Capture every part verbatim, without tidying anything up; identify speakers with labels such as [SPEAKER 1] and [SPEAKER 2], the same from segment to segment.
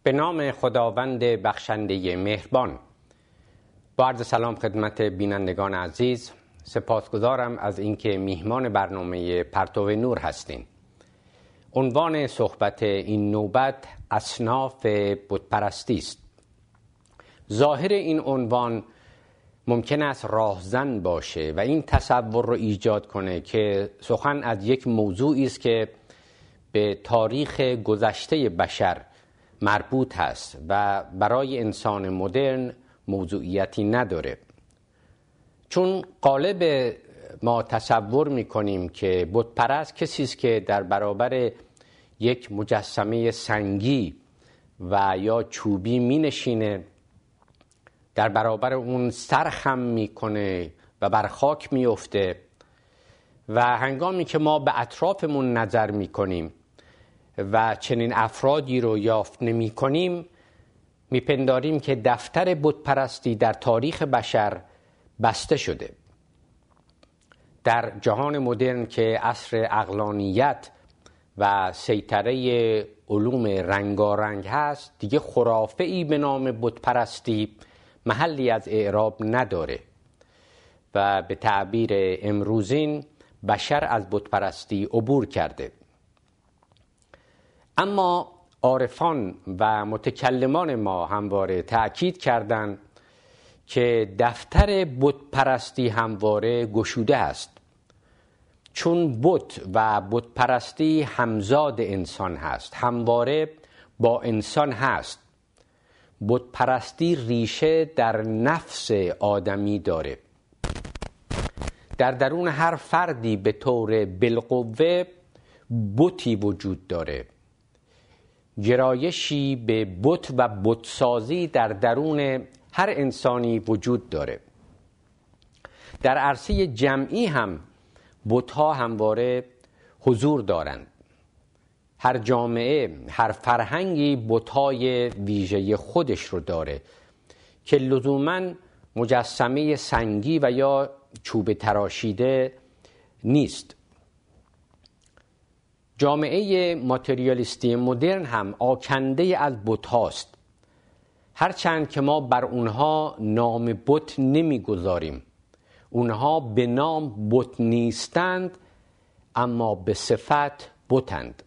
[SPEAKER 1] به نام خداوند بخشنده مهربان. با عرض سلام خدمت بینندگان عزیز، سپاسگزارم از اینکه میهمان برنامه پرتو نور هستین. عنوان صحبت این نوبت اصناف بتپرستی است. ظاهر این عنوان ممکن است راهزن باشه و این تصور رو ایجاد کنه که سخن از یک موضوعی است که به تاریخ گذشته بشر مربوط هست و برای انسان مدرن موضوعیتی نداره. چون غالب ما تصور میکنیم که بتپرست کسی است که در برابر یک مجسمه سنگی و یا چوبی مینشینه، در برابر اون سر خم میکنه و بر خاک میفته و هنگامی که ما به اطرافمون نظر میکنیم و چنین افرادی رو یافت نمی کنیم، میپنداریم که دفتر بتپرستی در تاریخ بشر بسته شده. در جهان مدرن که عصر عقلانیت و سیطره علوم رنگارنگ هست، دیگه خرافه‌ای به نام بتپرستی محلی از اعراب نداره و به تعبیر امروزین بشر از بتپرستی عبور کرده. اما عارفان و متکلمان ما همواره تأکید کردند که دفتر بتپرستی همواره گشوده است، چون بت و بتپرستی همزاد انسان هست، همواره با انسان هست. بتپرستی ریشه در نفس آدمی داره. در درون هر فردی به طور بالقوه بتی وجود داره. گرایشی به بت و بتسازی در درون هر انسانی وجود داره. در عرصه جمعی هم بت‌ها همواره حضور دارند. هر جامعه، هر فرهنگی بت‌های ویژه خودش رو داره که لزوماً مجسمه سنگی و یا چوب تراشیده نیست. جامعه ماتریالیستی مدرن هم آکنده از بت‌هاست، هرچند که ما بر اونها نام بت نمیگذاریم. اونها به نام بت نیستند، اما به صفت بتند.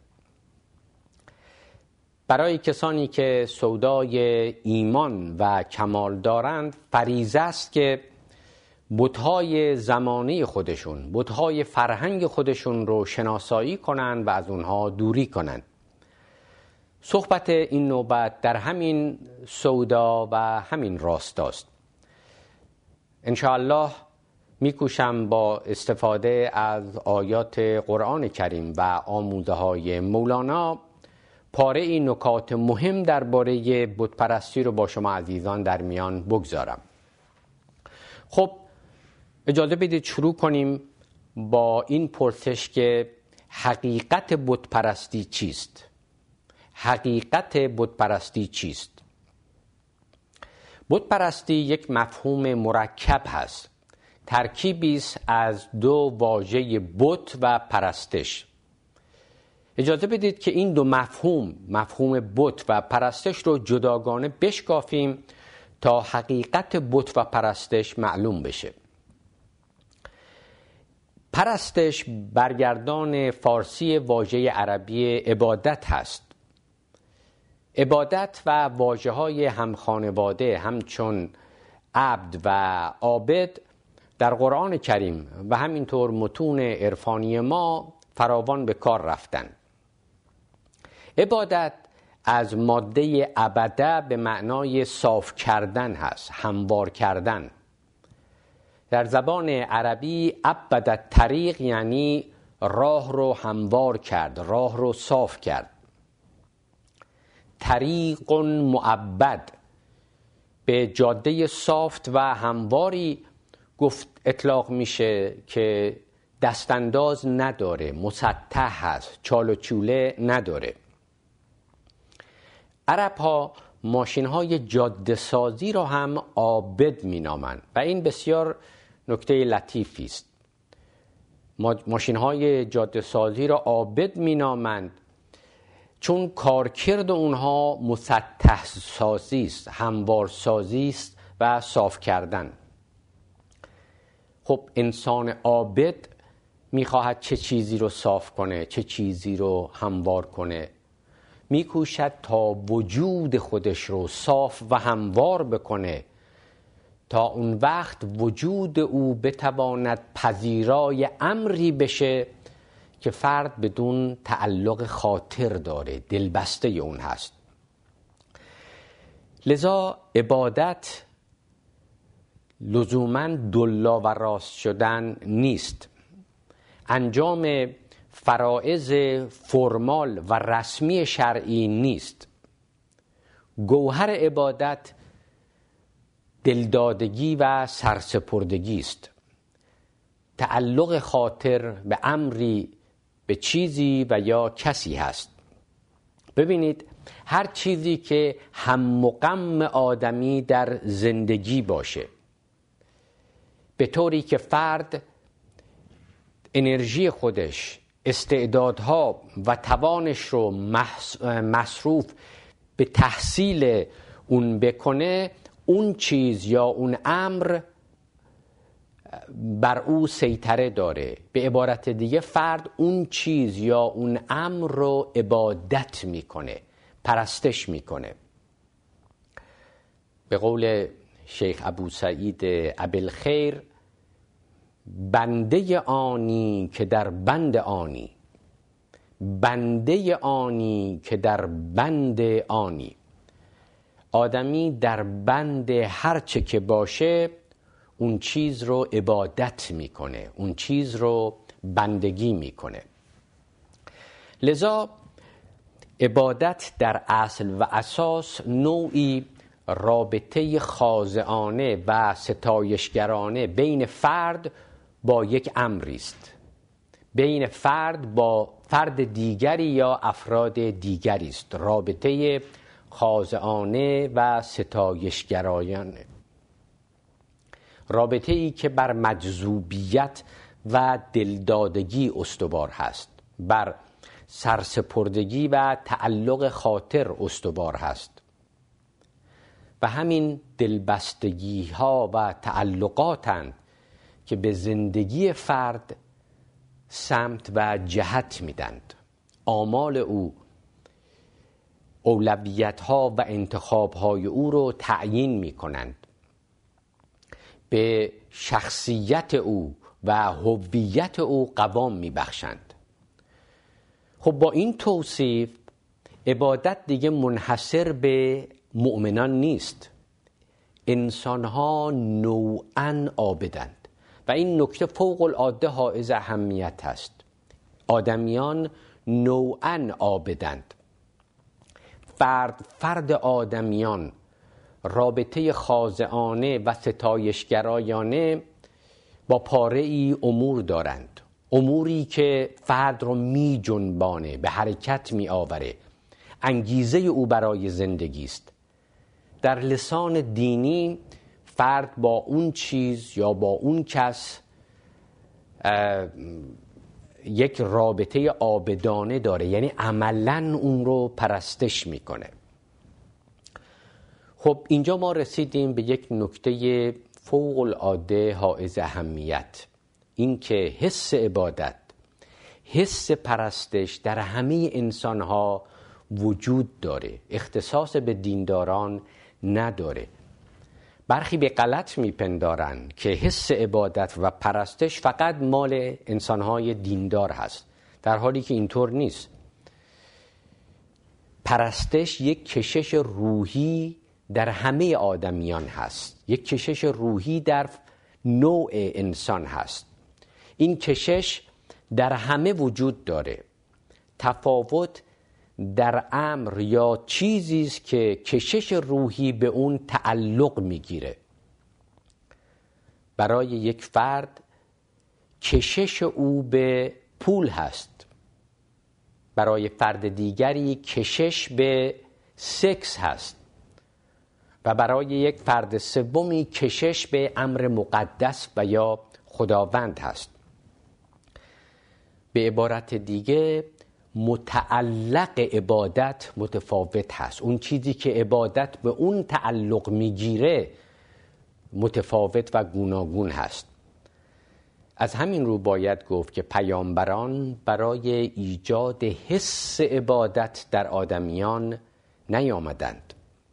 [SPEAKER 1] برای کسانی که سودای ایمان و کمال دارند فریضه است که بت‌های زمانه خودشون، بت‌های فرهنگ خودشون رو شناسایی کنند و از اونها دوری کنند. صحبت این نوبت در همین سودا و همین راستاست. انشاءالله میکوشم با استفاده از آیات قرآن کریم و آموزه های مولانا پاره این نکات مهم درباره بتپرستی رو با شما عزیزان در میان بگذارم. خب اجازه بدید شروع کنیم با این پرسش که حقیقت بتپرستی چیست؟ حقیقت بتپرستی چیست؟ بتپرستی یک مفهوم مرکب هست، ترکیبی است از دو واژه بت و پرستش. اجازه بدید که این دو مفهوم، مفهوم بت و پرستش رو جداگانه بشکافیم تا حقیقت بت و پرستش معلوم بشه. پرستش برگردان فارسی واژه عربی عبادت هست. عبادت و واژه‌های همخانواده همچون عبد و عابد در قرآن کریم و همینطور متون عرفانی ما فراوان به کار رفتن. عبادت از ماده عبده به معنای صاف کردن هست، هموار کردن. در زبان عربی عبدت طریق یعنی راه رو هموار کرد، راه رو صاف کرد. طریق معبد به جاده صافت و همواری گفت اطلاق میشه که دستانداز نداره، مسطح هست، چال و چوله نداره. عرب ها ماشین های جاده سازی را هم عابد می نامند و این بسیار نکته لطیفی است. ماشین های جاده سازی را عابد می نامند چون کارکرد اونها مسطح سازی است، هموار سازی است و صاف کردن. خب انسان عابد میخواهد چه چیزی رو صاف کنه، چه چیزی رو هموار کنه. میکوشد تا وجود خودش رو صاف و هموار بکنه تا اون وقت وجود او بتواند پذیرای امری بشه که فرد بدون تعلق خاطر داره، دلبسته اون هست. لذا عبادت لزوماً دلا و راست شدن نیست، انجام فرائض فرمال و رسمی شرعی نیست. گوهر عبادت دلدادگی و سرسپردگی است، تعلق خاطر به امری، به چیزی و یا کسی هست. ببینید هر چیزی که هم و غم آدمی در زندگی باشه، به طوری که فرد انرژی خودش، استعدادها و توانش رو مصروف به تحصیل اون بکنه، اون چیز یا اون امر بر او سیطره داره. به عبارت دیگه فرد اون چیز یا اون امر رو عبادت میکنه، پرستش میکنه. به قول شیخ ابو سعید ابوالخیر، بنده آنی که در بند آنی، بنده آنی که در بند آنی. آدمی در بند هر چه که باشه اون چیز رو عبادت میکنه، اون چیز رو بندگی میکنه. لذا عبادت در اصل و اساس نوعی رابطه خاضعانه و ستایشگرانه بین فرد با یک امری است، بین فرد با فرد دیگری یا افراد دیگری است، رابطه خاضعانه و ستایشگرایانه، رابطه ای که بر مجذوبیت و دلدادگی استوار هست، بر سرسپردگی و تعلق خاطر استوار هست. و همین دلبستگی ها و تعلقاتند که به زندگی فرد سمت و جهت میدند. آمال او، اولویت ها و انتخاب های او رو تعیین می کنند، به شخصیت او و هویت او قوام می بخشند. خب با این توصیف عبادت دیگه منحصر به مؤمنان نیست. انسان ها نوعاً عابدند و این نکته فوق العاده حائز اهمیت است. آدمیان نوعاً عابدند. فرد فرد آدمیان رابطه خاضعانه و ستایشگرایانه با پاره ای امور دارند، اموری که فرد رو می جنبانه، به حرکت می آوره، انگیزه او برای زندگی است. در لسان دینی فرد با اون چیز یا با اون کس یک رابطه عابدانه داره، یعنی عملاً اون رو پرستش میکنه. خب اینجا ما رسیدیم به یک نکته فوق العاده حائز اهمیت، این که حس عبادت، حس پرستش در همه انسانها وجود داره، اختصاص به دینداران نداره. برخی به غلط میپندارن که حس عبادت و پرستش فقط مال انسانهای دیندار هست، در حالی که اینطور نیست. پرستش یک کشش روحی در همه آدمیان هست، یک کشش روحی در نوع انسان هست. این کشش در همه وجود داره. تفاوت در امر یا چیزی است که کشش روحی به اون تعلق میگیره. برای یک فرد کشش او به پول هست، برای فرد دیگری کشش به سکس هست و برای یک فرد سومی کشش به امر مقدس و یا خداوند هست. به عبارت دیگه متعلق عبادت متفاوت هست. اون چیزی که عبادت به اون تعلق میگیره متفاوت و گوناگون هست. از همین رو باید گفت که پیامبران برای ایجاد حس عبادت در آدمیان نیامدند.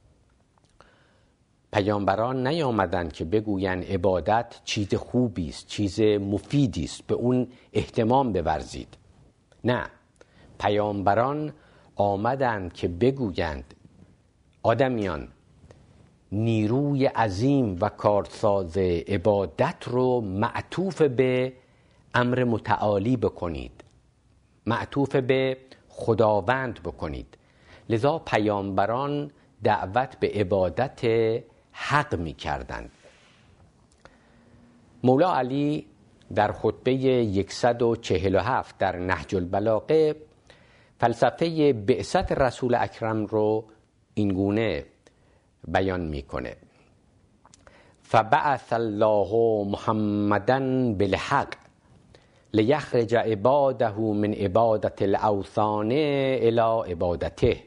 [SPEAKER 1] پیامبران نیامدند که بگویند عبادت چیز خوبی است، چیز مفیدی است، به اون اهتمام بورزید. نه، پیامبران آمدند که بگویند آدمیان نیروی عظیم و کارساز عبادت رو معطوف به امر متعالی بکنید، معطوف به خداوند بکنید. لذا پیامبران دعوت به عبادت حق می کردند. مولا علی در خطبه صد و چهل و هفت در نهج البلاغه فلسفه بعثت رسول اکرم رو اینگونه بیان میکنه: فبعث الله محمدا بالحق لیخرج عباده من عبادت الاوثان الی عبادته.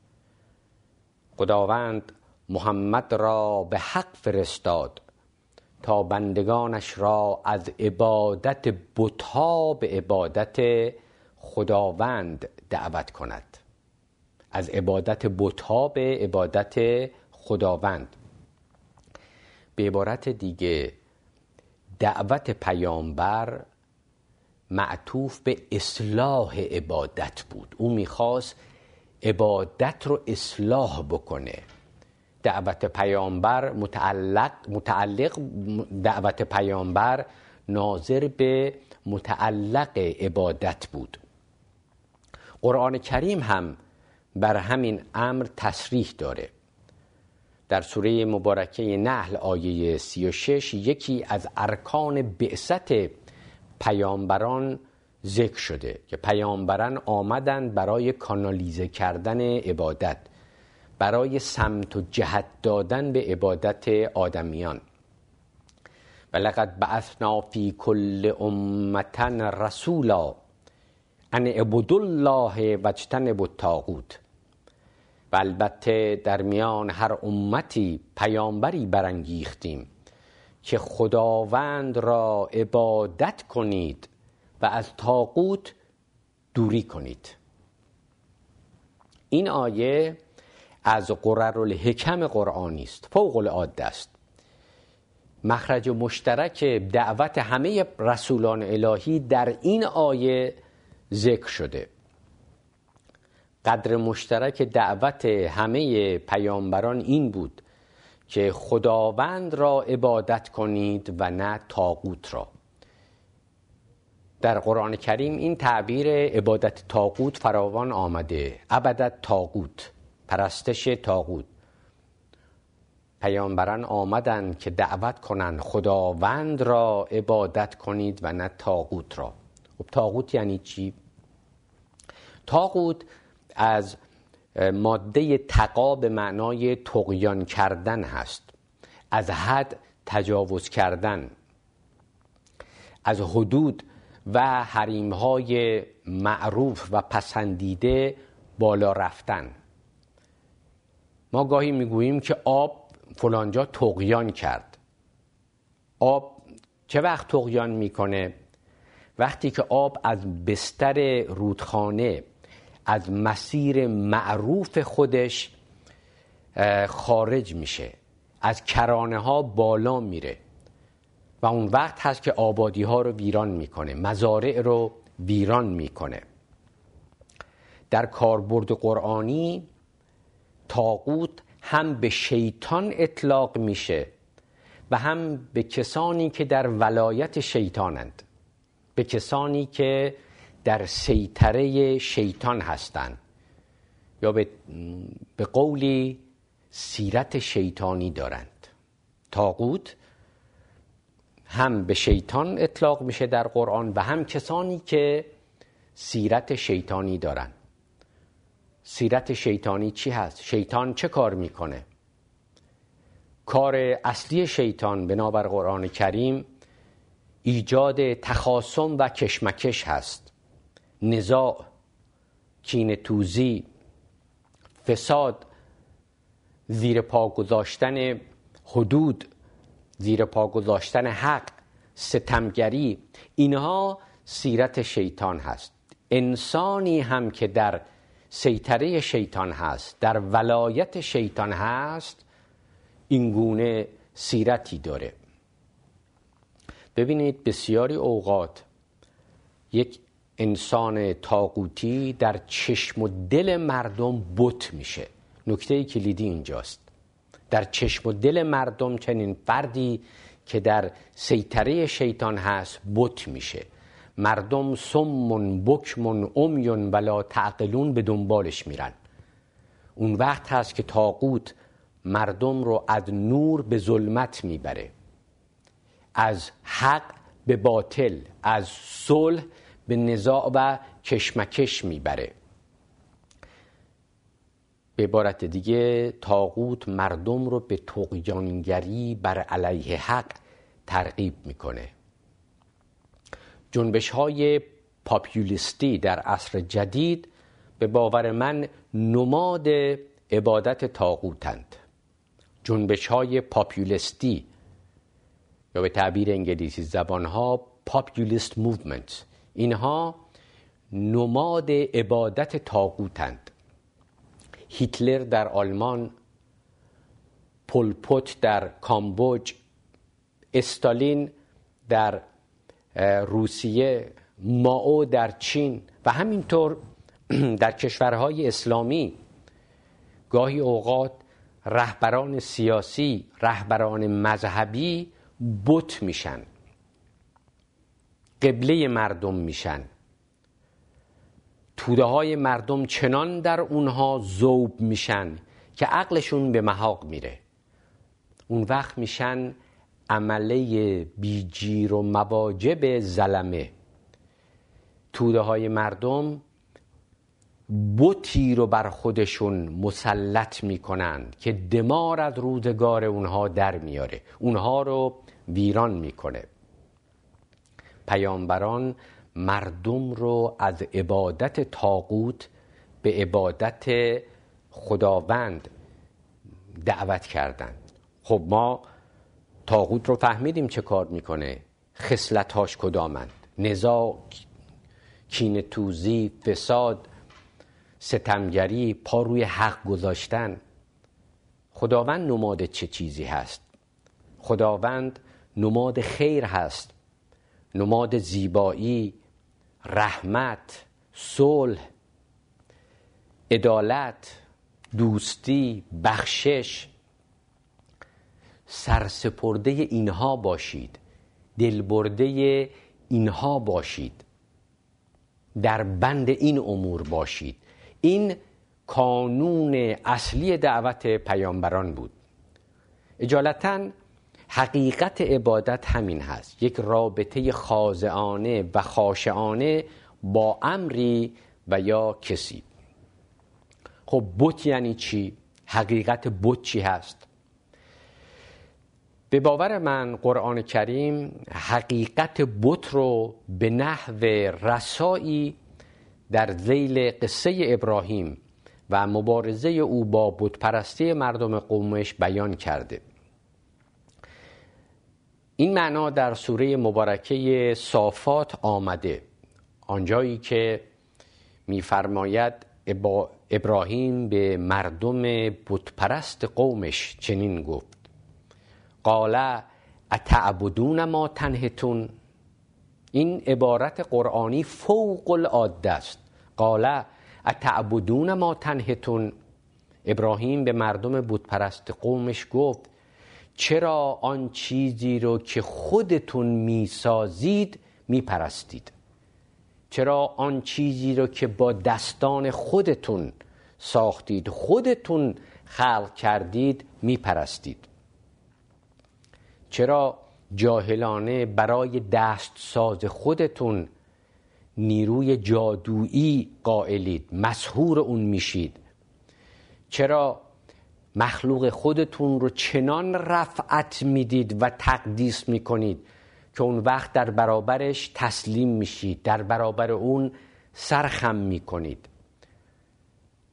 [SPEAKER 1] خداوند محمد را به حق فرستاد تا بندگانش را از عبادت بت‌ها به عبادت خداوند دعوت کند. از عبادت بت‌ها به عبادت خداوند. به عبارت دیگه دعوت پیامبر معطوف به اصلاح عبادت بود. او میخواست عبادت رو اصلاح بکنه. دعوت پیامبر متعلق متعلق دعوت پیامبر ناظر به متعلق عبادت بود. قرآن کریم هم بر همین امر تصریح داره. در سوره مبارکه نحل آیه سی و شش یکی از ارکان بعثت پیامبران ذکر شده که پیامبران آمدند برای کانالیزه کردن عبادت، برای سمت و جهت دادن به عبادت آدمیان. ولقد بعثنا فی کل امة رسولا ان اعبدوا الله واجتنبوا الطاغوت. و البته در میان هر امتی پیامبری برانگیختیم که خداوند را عبادت کنید و از طاغوت دوری کنید. این آیه از قررالحکم قرآنی است، فوق العاده است. مخرج مشترک دعوت همه رسولان الهی در این آیه ذکر شده. قدر مشترک دعوت همه پیامبران این بود که خداوند را عبادت کنید و نه طاغوت را. در قرآن کریم این تعبیر عبادت طاغوت فراوان آمده: عبدت طاغوت، پرستش طاغوت. پیامبران آمدند که دعوت کنند خداوند را عبادت کنید و نه طاغوت را. خب طاغوت یعنی چی؟ طاغوت از ماده تقا به معنای طغیان کردن هست، از حد تجاوز کردن، از حدود و حریم‌های معروف و پسندیده بالا رفتن. ما گاهی میگوییم که آب فلانجا طغیان کرد. آب چه وقت طغیان میکنه؟ وقتی که آب از بستر رودخانه، از مسیر معروف خودش خارج میشه، از کرانه ها بالا میره و اون وقت هست که آبادی ها رو ویران میکنه، مزارع رو ویران میکنه. در کاربرد قرآنی طاغوت هم به شیطان اطلاق میشه و هم به کسانی که در ولایت شیطانند، به کسانی که در سیطره شیطان هستند یا به, به قولی سیرت شیطانی دارند. طاغوت هم به شیطان اطلاق میشه در قرآن و هم کسانی که سیرت شیطانی دارند. سیرت شیطانی چی هست؟ شیطان چه کار میکنه؟ کار اصلی شیطان بنابر قرآن کریم ایجاد تخاصم و کشمکش هست، نزاع، کینه توزی، فساد، زیر پا گذاشتن حدود، زیر پا گذاشتن حق، ستمگری، اینها سیرت شیطان هست. انسانی هم که در سیطره شیطان هست، در ولایت شیطان هست، این گونه سیرتی داره. ببینید بسیاری اوقات یک انسان طاغوتی در چشم و دل مردم بت میشه. نکته کلیدی اینجاست. در چشم و دل مردم چنین فردی که در سیطره شیطان هست بت میشه. مردم صم بکم عمی ولا تعقلون به دنبالش میرن. اون وقت هست که طاغوت مردم رو از نور به ظلمت میبره، از حق به باطل، از صلح به نزاع و کشمکش میبره. به عبارت دیگه طاغوت مردم رو به طغیانگری بر علیه حق ترغیب میکنه. جنبش های پاپولیستی در عصر جدید به باور من نماد عبادت طاغوتند. جنبش های پاپولیستی یا به تعبیر انگلیسی زبان ها پاپولیست موومنت، اینها نماد عبادت طاغوتند. هیتلر در آلمان، پول پوت در کامبوج، استالین در روسیه، مائو در چین و همینطور در کشورهای اسلامی گاهی اوقات رهبران سیاسی، رهبران مذهبی بت میشن، قبله مردم میشن. توده های مردم چنان در اونها ذوب میشن که عقلشون به محاق میره. اون وقت میشن عمله بیجیر و مواجب ظلمه. توده های مردم بتی رو بر خودشون مسلط میکنن که دمار از روزگار اونها در میاره، اونها رو ویران میکنه. پیامبران مردم رو از عبادت طاغوت به عبادت خداوند دعوت کردند. خب ما طاغوت رو فهمیدیم چه کار میکنه، خصلت‌هاش کدامند؟ نزاع، کینه توزی، فساد، ستمگری، پا روی حق گذاشتن. خداوند نماد چه چیزی هست؟ خداوند نماد خیر هست، نماد زیبایی، رحمت، صلح، عدالت، دوستی، بخشش. سرسپرده اینها باشید، دلبرده اینها باشید، در بند این امور باشید. این کانون اصلی دعوت پیامبران بود. اجالتاً حقیقت عبادت همین هست، یک رابطه خاضعانه و خاشعانه با امری و یا کسی. خب بت یعنی چی؟ حقیقت بت چی هست؟ به باور من قرآن کریم حقیقت بت رو به نحو رسایی در ذیل قصه ابراهیم و مبارزه او با بت پرستی مردم قومش بیان کرده. این معنا در سوره مبارکه صافات آمده، آنجایی که می‌فرماید ابراهیم به مردم بت پرست قومش چنین گفت: قال اتعبدون ما تنحتون. این عبارت قرآنی فوق العاده است. قال اتعبدون ما تنحتون. ابراهیم به مردم بت پرست قومش گفت چرا آن چیزی رو که خودتون میسازید میپرستید؟ چرا آن چیزی رو که با دستان خودتون ساختید، خودتون خلق کردید میپرستید؟ چرا جاهلانه برای دست ساز خودتون نیروی جادویی قائلید، مسحور اون میشید؟ چرا مخلوق خودتون رو چنان رفعت میدید و تقدیس میکنید که اون وقت در برابرش تسلیم میشید، در برابر اون سرخم میکنید؟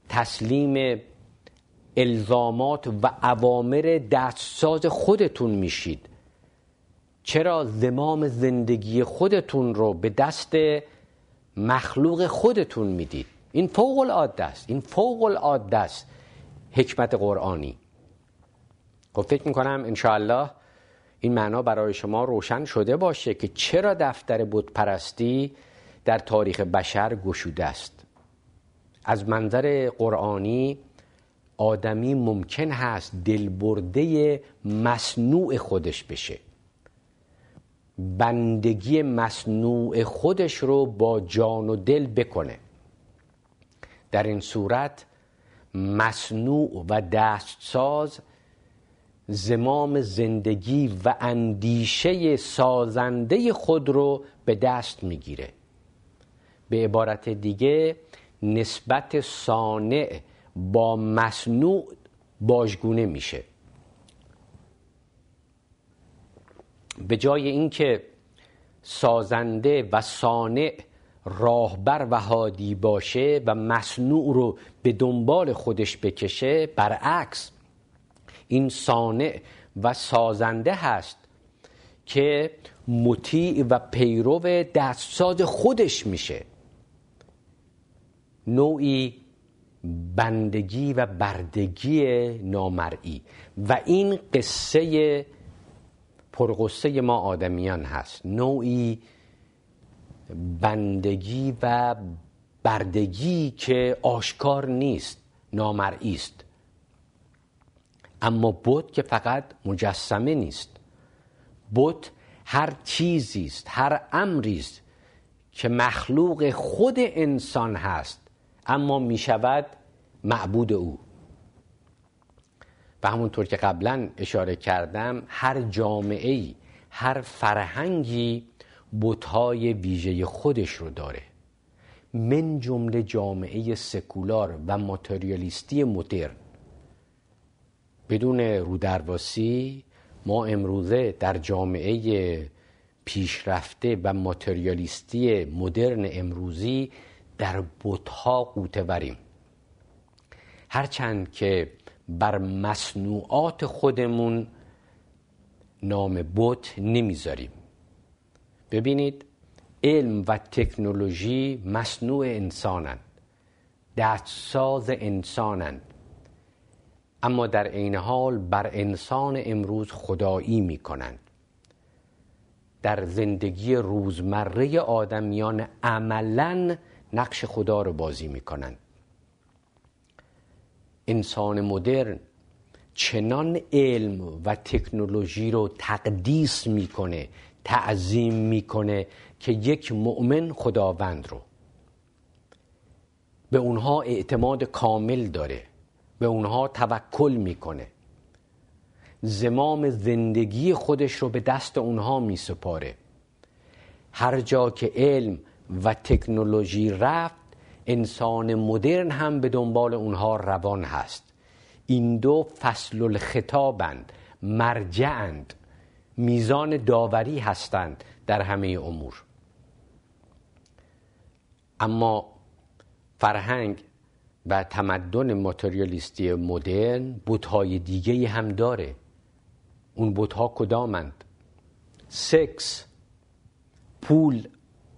[SPEAKER 1] تسلیم الزامات و اوامر دستساز خودتون میشید؟ چرا زمام زندگی خودتون رو به دست مخلوق خودتون میدید؟ این فوق العاده است. این فوق العاده است حکمت قرآنی. خب فکر میکنم انشاءالله این معنا برای شما روشن شده باشه که چرا دفتر بت پرستی در تاریخ بشر گشوده است. از منظر قرآنی آدمی ممکن هست دلبرده مصنوع خودش بشه، بندگی مصنوع خودش رو با جان و دل بکنه. در این صورت مصنوع و دستساز زمام زندگی و اندیشه سازنده خود رو به دست میگیره. به عبارت دیگه نسبت صانع با مصنوع باژگونه میشه. به جای اینکه سازنده و صانع راهبر و هادی باشه و مصنوع رو به دنبال خودش بکشه، برعکس این صانع و سازنده هست که مطیع و پیرو دستساز خودش میشه. نوعی بندگی و بردگی نامرئی. و این قصه پرغصه ما آدمیان هست، نوعی بندگی و بردگی که آشکار نیست، نامرئی است. اما بت که فقط مجسمه نیست، بت هر چیزی است، هر امری است که مخلوق خود انسان هست اما می شود معبود او. و همونطور که قبلا اشاره کردم، هر جامعه‌ای، هر فرهنگی بت‌های ویژه خودش رو داره، من جمله جامعه سکولار و ماتریالیستی مدرن. بدون رودرواسی ما امروزه در جامعه پیشرفته و ماتریالیستی مدرن امروزی در بت‌ها غوطه‌وریم. هرچند که بر مصنوعات خودمون نام بت نمیذاریم. ببینید، علم و تکنولوژی مصنوع انسانند، دستساز انسانند، اما در عین حال بر انسان امروز خدایی میکنند. در زندگی روزمره آدمیان عملاً نقش خدا رو بازی میکنند. انسان مدرن چنان علم و تکنولوژی رو تقدیس میکنه، تعظیم میکنه که یک مؤمن خداوند رو به اونها اعتماد کامل داره، به اونها توکل میکنه، زمام زندگی خودش رو به دست اونها میسپاره. هر جا که علم و تکنولوژی رفت، انسان مدرن هم به دنبال اونها روان هست. این دو فصل الخطابند، مرجعند، میزان داوری هستند در همه امور. اما فرهنگ و تمدن ماتریالیستی مدرن بت‌های دیگه‌ای هم داره. اون بت‌ها کدامند؟ سکس، پول،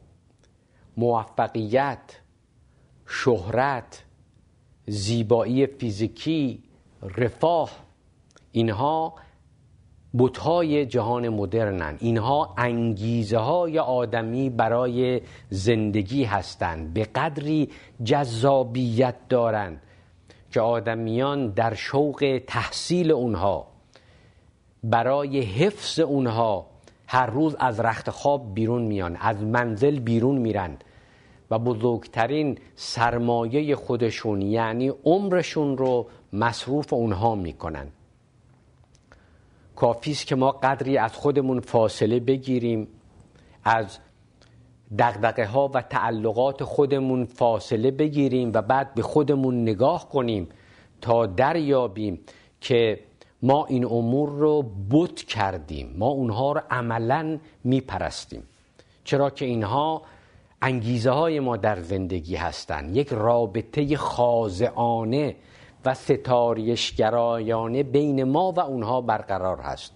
[SPEAKER 1] موفقیت، شهرت، زیبایی فیزیکی، رفاه. اینها بت‌های جهان مدرنن. اینها انگیزه های آدمی برای زندگی هستند. به قدری جذابیت دارند که آدمیان در شوق تحصیل اونها، برای حفظ اونها، هر روز از رخت خواب بیرون میان، از منزل بیرون میرن و بزرگترین سرمایه خودشون یعنی عمرشون رو مصروف اونها میکنن. کافیست که ما قدری از خودمون فاصله بگیریم، از دغدغه ها و تعلقات خودمون فاصله بگیریم و بعد به خودمون نگاه کنیم تا دریابیم که ما این امور رو بت کردیم، ما اونها رو عملاً میپرستیم. چرا که اینها انگیزه های ما در زندگی هستند. یک رابطه خاضعانه و ستایشگرایانه بین ما و اونها برقرار هست.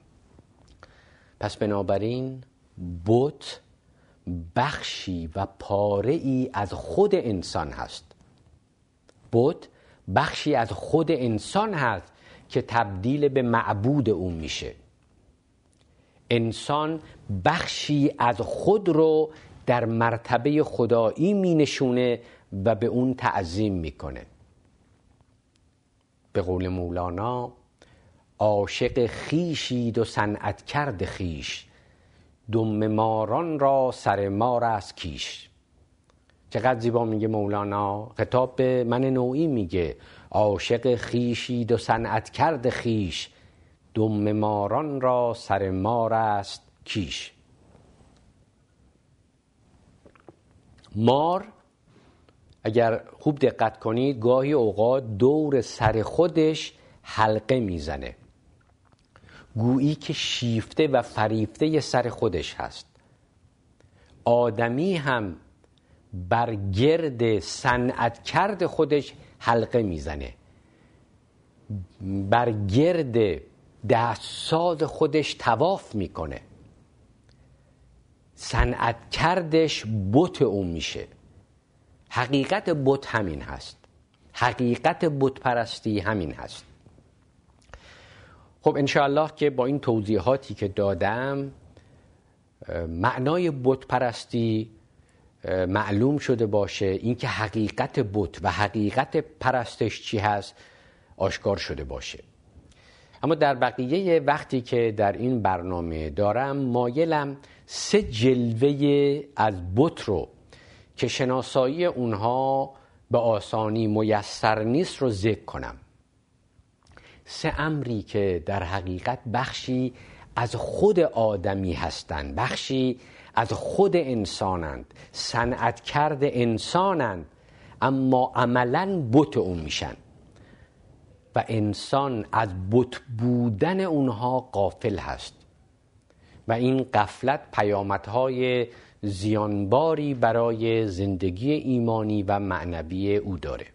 [SPEAKER 1] پس بنابراین بت بخشی و پاره ای از خود انسان هست. بت بخشی از خود انسان هست که تبدیل به معبود اون میشه. انسان بخشی از خود رو در مرتبه خدایی می نشونه و به اون تعظیم میکنه. به قول مولانا عاشق خویشید و صنعت کرد خویش، دم ماران را سر مار از کیش. چقدر زیبا میگه مولانا، خطاب به من نوعی میگه عاشق خویشید و صنعت کرد خویش، دم ماران را سر مار است کیش. مار اگر خوب دقت کنید گاهی اوقات دور سر خودش حلقه میزنه، گویی که شیفته و فریفته سر خودش هست. آدمی هم بر گرد صنعت کرد خودش حلقه میزنه، بر گرد دستساز خودش طواف میکنه. صنعت کردش بت اون میشه. حقیقت بت همین هست. حقیقت بت پرستی همین هست. خب انشاءالله که با این توضیحاتی که دادم معنای بت پرستی معلوم شده باشه، اینکه حقیقت بت و حقیقت پرستش چی هست آشکار شده باشه. اما در بقیه وقتی که در این برنامه دارم مایلم سه جلوه از بت رو که شناسایی اونها به آسانی میسر نیست رو ذکر کنم. سه امری که در حقیقت بخشی از خود آدمی هستند، بخشی از خود انسانند، صنعت کرد انسانند، اما عملاً بت اون میشن و انسان از بت بودن اونها غافل هست و این غفلت پیامدهای زیانباری برای زندگی ایمانی و معنوی او داره.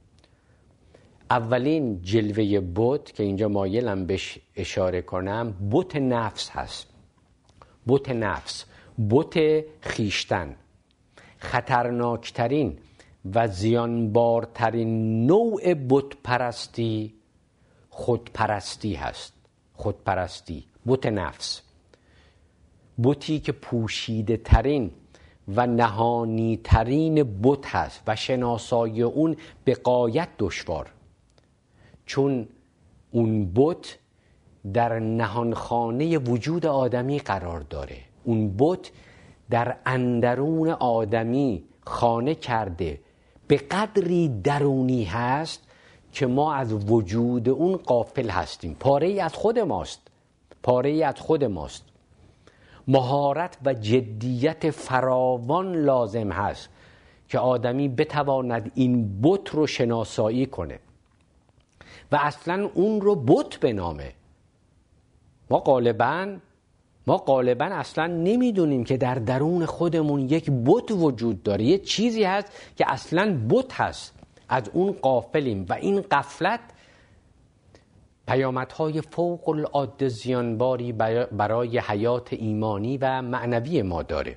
[SPEAKER 1] اولین جلوه بت که اینجا مایلم بهش اشاره کنم بت نفس هست. بت نفس، بت خیشتن. خطرناکترین و زیانبارترین نوع بت پرستی خودپرستی هست. خودپرستی، بت نفس، بتی که پوشیده ترین و نهانی ترین بت هست و شناسایی اون به غایت دشوار، چون اون بت در نهانخانه وجود آدمی قرار داره. اون بت در اندرون آدمی خانه کرده، به قدری درونی هست که ما از وجود اون غافل هستیم. پاره ای از خود ماست، پاره ای از خود ماست. مهارت و جدیت فراوان لازم هست که آدمی بتواند این بت رو شناسایی کنه و اصلا اون رو بت بنامه. ما غالباً ما غالباً اصلا نمیدونیم که در درون خودمون یک بت وجود داره، یه چیزی هست که اصلا بت هست، از اون غافلیم و این غفلت پیامدهای فوق العاده زیانباری برای حیات ایمانی و معنوی ما داره.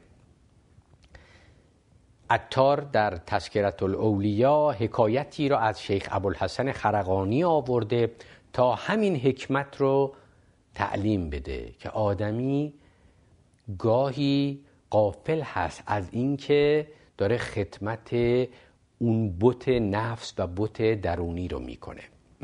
[SPEAKER 1] عطار در تذکرة الاولیا حکایتی را از شیخ ابوالحسن خرقانی آورده تا همین حکمت رو تعلیم بده که آدمی گاهی غافل هست از اینکه داره خدمت اون بت نفس و بت درونی رو میکنه.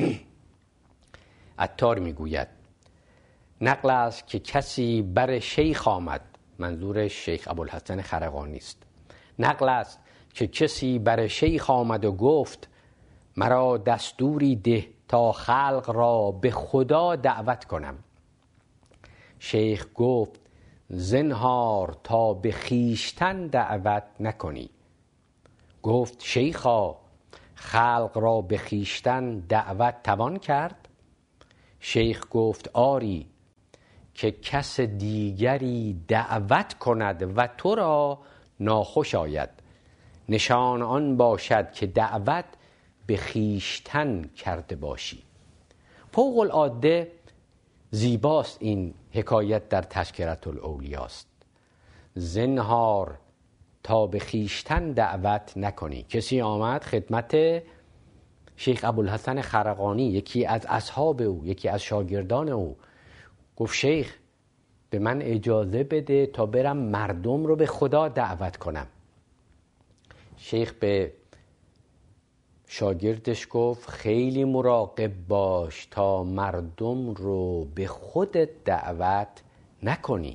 [SPEAKER 1] عطار میگوید نقل است که کسی بر شیخ آمد، منظور شیخ ابوالحسن خرقانی است، نقل است که کسی بر شیخ آمد و گفت مرا دستوری ده تا خلق را به خدا دعوت کنم. شیخ گفت زنهار تا به خیشتن دعوت نکنی. گفت شیخا خلق را به خیشتن دعوت توان کرد؟ شیخ گفت آری، که کس دیگری دعوت کند و تو را ناخوش آید. نشان آن باشد که دعوت به خویشتن کرده باشی. فوق العاده زیباست این حکایت در تذکرة الاولیاست. زنهار تا به خویشتن دعوت نکنی. کسی آمد خدمت شیخ ابوالحسن خرقانی، یکی از اصحاب او، یکی از شاگردان او، گفت شیخ به من اجازه بده تا برم مردم رو به خدا دعوت کنم. شیخ به شاگردش گفت خیلی مراقب باش تا مردم رو به خودت دعوت نکنی.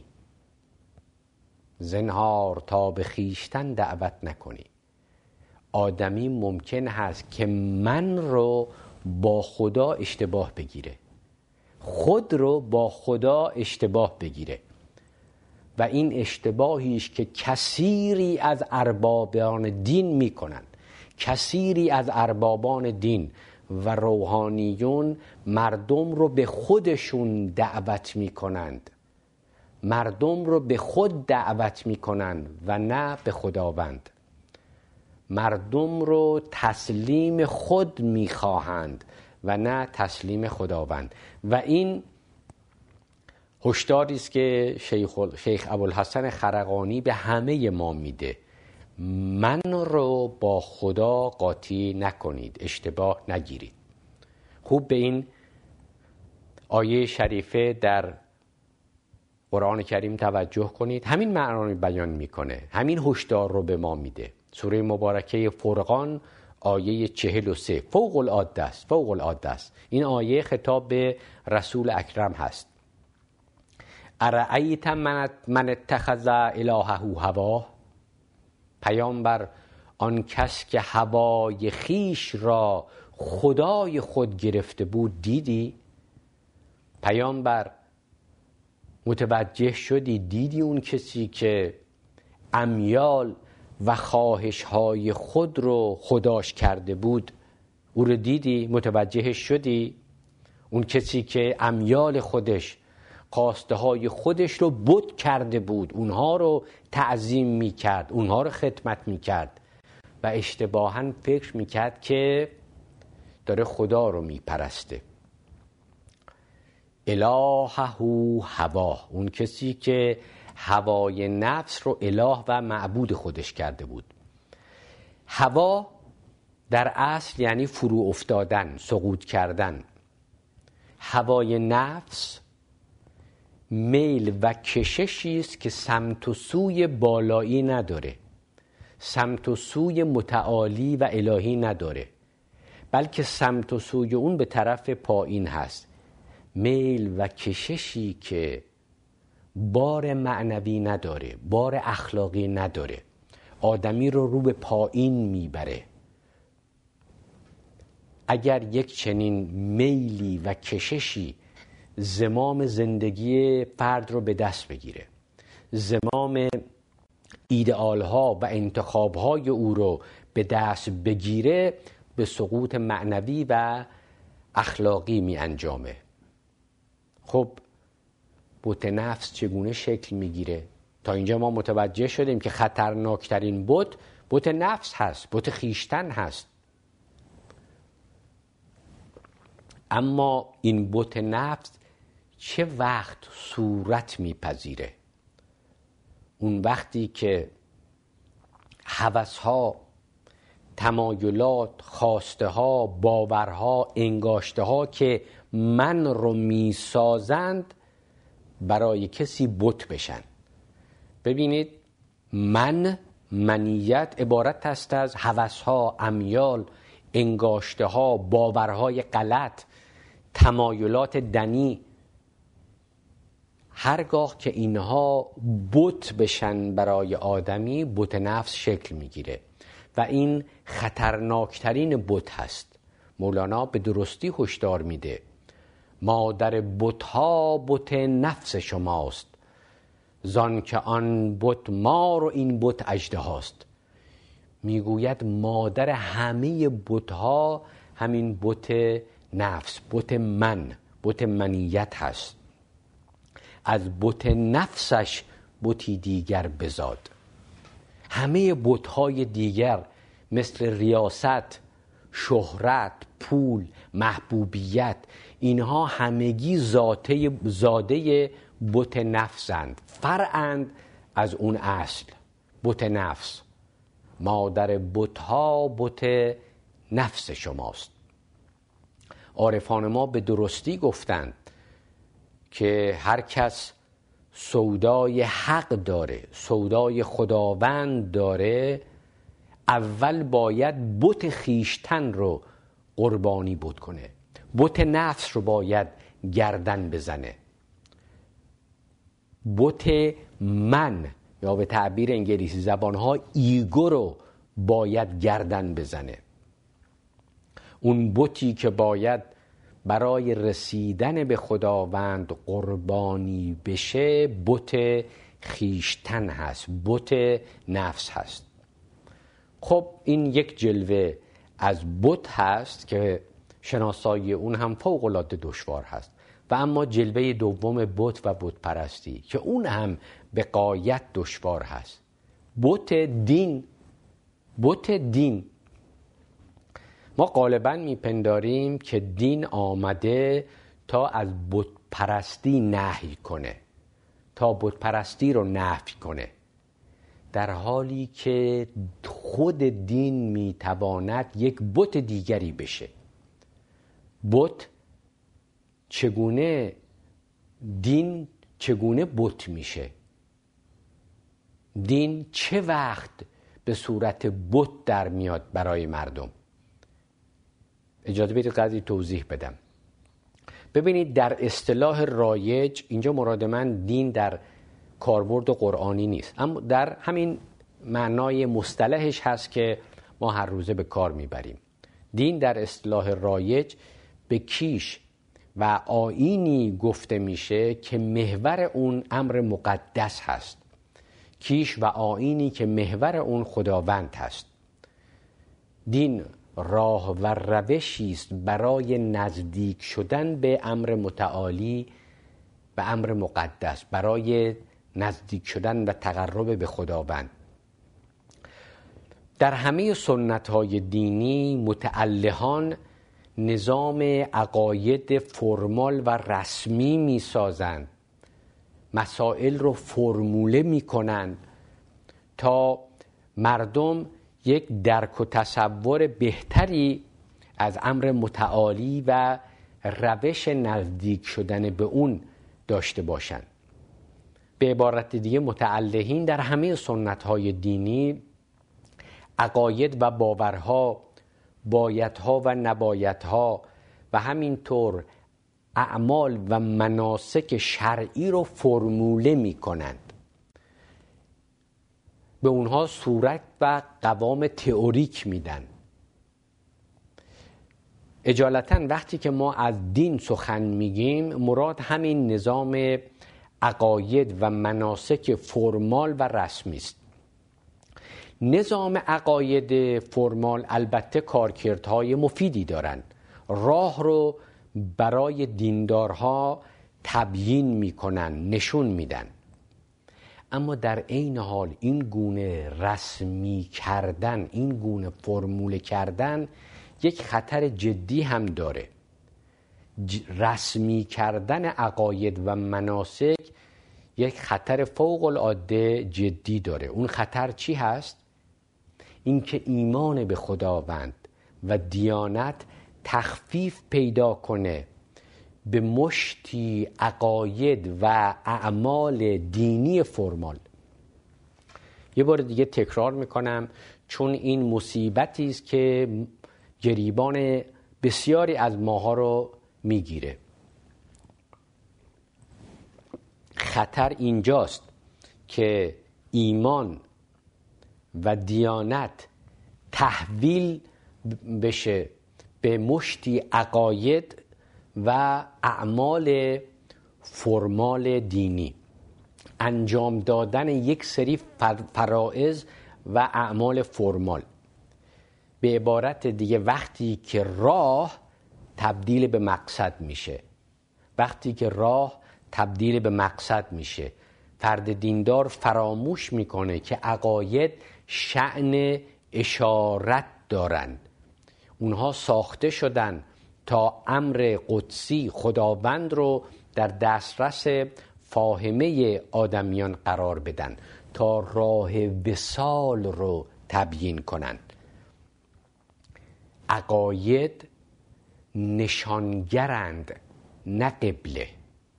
[SPEAKER 1] زنهار تا به خویشتن دعوت نکنی. آدمی ممکن هست که من رو با خدا اشتباه بگیره، خود رو با خدا اشتباه بگیره و این اشتباهیش که کثیری از اربابان دین میکنن. کثیری از اربابان دین و روحانیون مردم رو به خودشون دعوت میکنند، مردم رو به خود دعوت میکنند و نه به خداوند. مردم رو تسلیم خود میخواهند و نه تسلیم خداوند. و این هشداری است که شیخ, شیخ ابوالحسن خرقانی به همه ما میده. من رو با خدا قاطی نکنید، اشتباه نگیرید. خوب به این آیه شریفه در قرآن کریم توجه کنید. همین معنی بیان میکنه، همین هشدار رو به ما میده. سوره مبارکه فرقان آیه چهل و سه فوق العاده است، فوق العاده است. این آیه خطاب به رسول اکرم هست. ارأیت من من اتخذ الهه هواه. پیامبر آن کس که هوای خیش را خدای خود گرفته بود دیدی؟ پیامبر متوجه شدی؟ دیدی اون کسی که امیال و خواهش‌های خود رو خداش کرده بود؟ او رو دیدی؟ متوجهش شدی؟ اون کسی که امیال خودش، خواسته های خودش رو بت کرده بود، اونها رو تعظیم میکرد، اونها رو خدمت میکرد و اشتباهاً فکر میکرد که داره خدا رو میپرسته. الهه هواه، اون کسی که هوای نفس رو اله و معبود خودش کرده بود. هوا در اصل یعنی فرو افتادن، سقوط کردن. هوای نفس میل و کششی است که سمت و سوی بالایی نداره، سمت و سوی متعالی و الهی نداره، بلکه سمت و سوی اون به طرف پایین هست. میل و کششی که بار معنوی نداره، بار اخلاقی نداره، آدمی رو رو به پایین میبره. اگر یک چنین میلی و کششی زمام زندگی فرد رو به دست بگیره، زمام ایدئال ها و انتخاب های او رو به دست بگیره، به سقوط معنوی و اخلاقی می انجامه. خب بت نفس چگونه شکل میگیره؟ تا اینجا ما متوجه شدیم که خطرناکترین بت بت نفس هست، بت خیشتن هست. اما این بت نفس چه وقت صورت میپذیره؟ اون وقتی که هوس‌ها، تمایلات، خواسته‌ها، باورها، انگاشته‌ها که من رو میسازند برای کسی بت بشن. ببینید، من، منیت عبارت است از هوس‌ها، امیال، انگاشته‌ها، باورهای غلط، تمایلات دنی. هرگاه که اینها بت بشن برای آدمی، بت نفس شکل میگیره و این خطرناکترین بت هست. مولانا به درستی هشدار میده: مادر بت‌ها بت نفس شماست، زان که آن بت مار و این بت اژدهاست. میگوید مادر همه بت‌ها همین بت نفس، بت من، بت منیت هست. از بت نفسش بتی دیگر بزاد. همه بت‌های دیگر مثل ریاست، شهرت، پول، محبوبیت، اینها همگی ذاته زاده بت نفسند، فرعند از اون اصل بت نفس. مادر بت‌ها بت نفس شماست. عارفان ما به درستی گفتند که هر کس سودای حق داره، سودای خداوند داره، اول باید بت خیشتن رو قربانی بت کنه، بت نفس رو باید گردن بزنه، بت من یا به تعبیر انگلیسی زبانها ایگو رو باید گردن بزنه. اون بتی که باید برای رسیدن به خداوند قربانی بشه بت خیشتن هست، بت نفس هست. خب این یک جلوه از بت هست که شناسایی اون هم فوق العاده دشوار هست. و اما جلوه دوم بت و بت پرستی که اون هم به غایت دشوار هست، بت دین. بت دین ما غالباً میپنداریم که دین آمده تا از بت پرستی نهی کنه، تا بت پرستی رو نفی کنه، در حالی که خود دین میتواند یک بت دیگری بشه. بت چگونه دین چگونه بت میشه؟ دین چه وقت به صورت بت در میاد برای مردم؟ اجازه بدید قدری توضیح بدم. ببینید در اصطلاح رایج اینجا مراد من دین در کاربرد قرآنی نیست، اما در همین معنای مصطلحش هست که ما هر روزه به کار میبریم. دین در اصطلاح رایج به کیش و آیینی گفته میشه که محور اون امر مقدس هست، کیش و آیینی که محور اون خداوند هست. دین راه و روشی است برای نزدیک شدن به امر متعالی و امر مقدس، برای نزدیک شدن و تقرب به خداوند. در همه سنت‌های دینی متألهان نظام عقاید فرمال و رسمی می‌سازند، مسائل رو فرموله می‌کنند تا مردم یک درک و تصور بهتری از امر متعالی و روش نزدیک شدن به اون داشته باشند. به عبارت دیگه متألهین در همه سنت‌های دینی عقاید و باورها، بایدها و نبایدها و همینطور اعمال و مناسک شرعی رو فرموله می کنند، به اونها صورت و قوام تئوریک میدن. اجالتا وقتی که ما از دین سخن میگیم مراد همین نظام عقاید و مناسک فرمال و رسمی است. نظام عقاید فرمال البته کارکردهای مفیدی دارند، راه رو برای دیندارها تبیین میکنن، نشون میدن، اما در عین حال این گونه رسمی کردن، این گونه فرموله کردن یک خطر جدی هم داره. رسمی کردن عقاید و مناسک یک خطر فوق العاده جدی داره. اون خطر چی هست؟ این که ایمان به خداوند و دیانت تخفیف پیدا کنه به مشتی عقاید و اعمال دینی فرمال. یه بار دیگه تکرار میکنم چون این مصیبتی است که گریبان بسیاری از ماها رو میگیره. خطر اینجاست که ایمان و دیانت تحویل بشه به مشتی عقاید و اعمال فرمال دینی، انجام دادن یک سری فرائض و اعمال فرمال. به عبارت دیگه وقتی که راه تبدیل به مقصد میشه، وقتی که راه تبدیل به مقصد میشه، فرد دیندار فراموش میکنه که عقاید شأن اشارت دارند. اونها ساخته شدن تا امر قدسی خداوند رو در دسترس فاهمه آدمیان قرار بدن، تا راه وصال رو تبیین کنند. عقاید نشانگرند، نه قبله.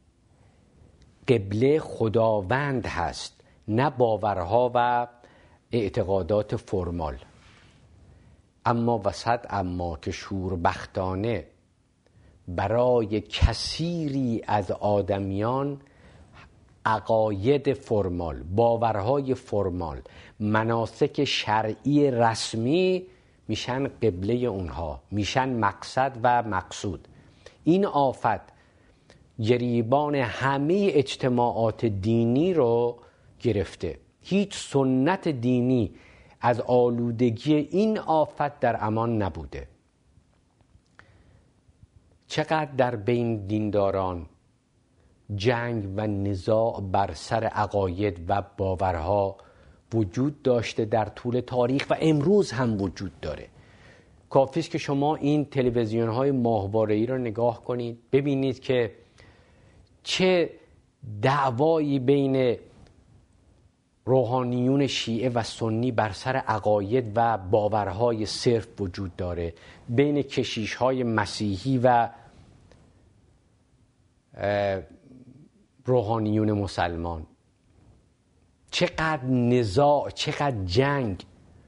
[SPEAKER 1] قبله خداوند هست، نه باورها و اعتقادات فرمال. اما وسط اما که شوربختانه برای کثیری از آدمیان عقاید فرمال، باورهای فرمال، مناسک شرعی رسمی میشن قبله اونها، میشن مقصد و مقصود. این آفت گریبان همه اجتماعات دینی رو گرفته. هیچ سنت دینی از آلودگی این آفت در امان نبوده. چقدر در بین دینداران جنگ و نزاع بر سر عقاید و باورها وجود داشته در طول تاریخ و امروز هم وجود داره. کافی است که شما این تلویزیون های ماهواره‌ای رو نگاه کنید، ببینید که چه دعوایی بین روحانیون شیعه و سنی بر سر عقاید و باورهای صرف وجود داره، بین کشیش‌های مسیحی و روحانیون مسلمان. چقدر نزاع، چقدر جنگ.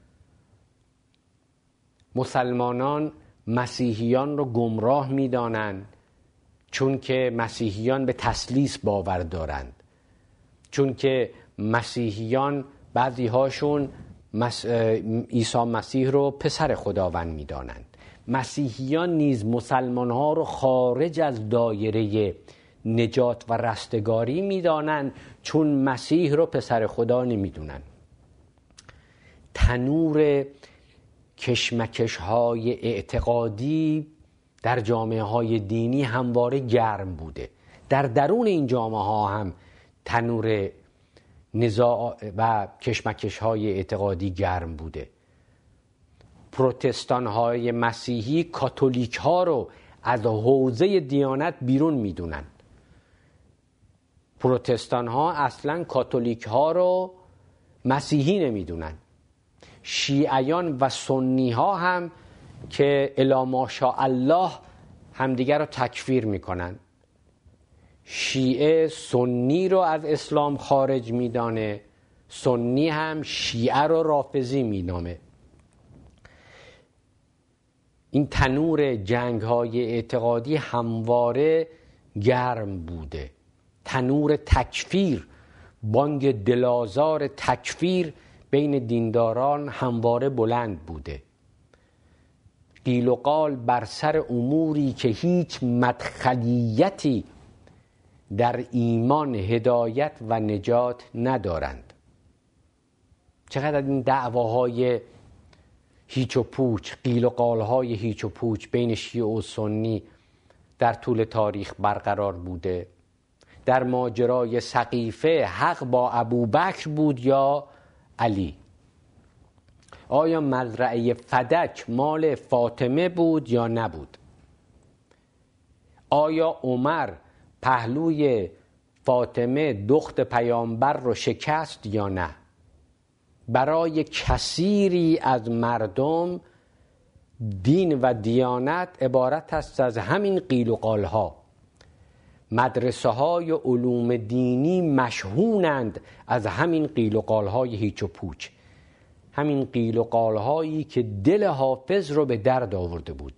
[SPEAKER 1] مسلمانان مسیحیان رو گمراه می‌دانند چون که مسیحیان به تثلیث باور دارند، چون که مسیحیان بعضی هاشون مس... عیسی مسیح رو پسر خداوند می‌دانند. مسیحیان نیز مسلمان ها رو خارج از دایره نجات و رستگاری می‌دانند چون مسیح رو پسر خدا نمی‌دونند. تنور کشمکش های اعتقادی در جامعه های دینی همواره گرم بوده. در درون این جامعه ها هم تنور نزاع و کشمکش های اعتقادی گرم بوده. پروتستان های مسیحی کاتولیک ها رو از حوزه دیانت بیرون میدونن. پروتستان ها اصلا کاتولیک ها رو مسیحی نمیدونن. شیعیان و سنی ها هم که الا ماشاءالله همدیگر رو تکفیر میکنن. شیعه سنی رو از اسلام خارج میدانه، سنی هم شیعه رو رافضی مینامه. این تنور جنگ های اعتقادی همواره گرم بوده. تنور تکفیر، بانگ دلازار تکفیر بین دینداران همواره بلند بوده. قیل و قال بر سر اموری که هیچ مدخلیتی در ایمان، هدایت و نجات ندارند. چقدر این دعواهای هیچ و پوچ، قیل و قالهای هیچ و پوچ بین شیعه و سنی در طول تاریخ برقرار بوده. در ماجرای سقیفه حق با ابوبکر بود یا علی؟ آیا مزرعه فدک مال فاطمه بود یا نبود؟ آیا عمر پهلوی فاطمه دخت پیامبر رو شکست یا نه؟ برای کثیری از مردم دین و دیانت عبارت است از همین قیل و قالها. مدرسه های علوم دینی مشهونند از همین قیل و قالهای هیچ و پوچ، همین قیل و قالهایی که دل حافظ رو به درد آورده بود.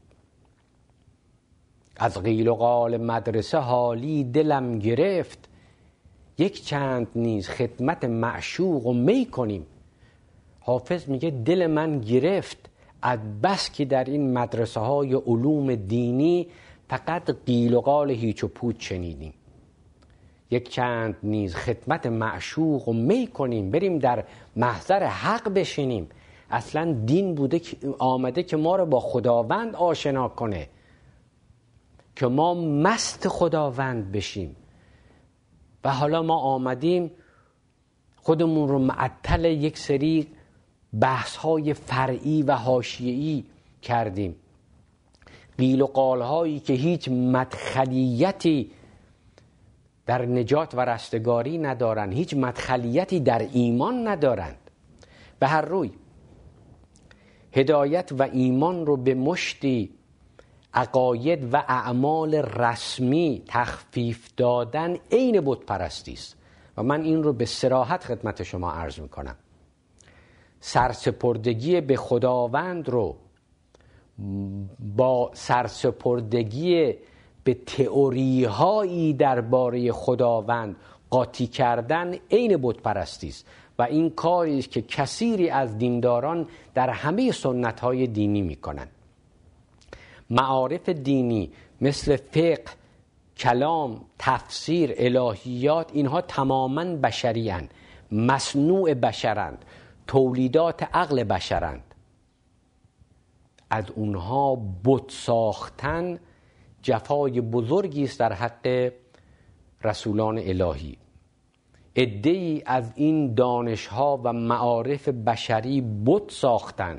[SPEAKER 1] از قیل و قال مدرسه حالی دلم گرفت، یک چند نیز خدمت معشوق و می کنیم. حافظ میگه دل من گرفت از بس که در این مدرسه های علوم دینی فقط قیل و قال هیچ و پوچ شنیدیم. یک چند نیز خدمت معشوق و می کنیم، بریم در محضر حق بشینیم. اصلا دین بوده که آمده که ما رو با خداوند آشنا کنه، که ما مست خداوند بشیم. و حالا ما آمدیم خودمون رو معطل یک سری بحث‌های فرعی و حاشیه‌ای کردیم، قیل و قال‌هایی که هیچ مدخلیتی در نجات و رستگاری ندارند، هیچ مدخلیتی در ایمان ندارند. به هر روی هدایت و ایمان رو به مشتی عقاید و اعمال رسمی تخفیف دادن عین بت پرستی است و من این رو به صراحت خدمت شما عرض میکنم. سرسپردگی به خداوند رو با سرسپردگی به تئوری هایی درباره خداوند قاطی کردن عین بت پرستی است و این کاری است که کثیری از دینداران در همه سنت های دینی میکنن. معارف دینی مثل فقه، کلام، تفسیر، الهیات، اینها تماما بشری اند، مصنوع بشرند، تولیدات عقل بشرند. از اونها بت ساختن جفای بزرگی است در حق رسولان الهی. عده‌ای از این دانش‌ها و معارف بشری بت ساختند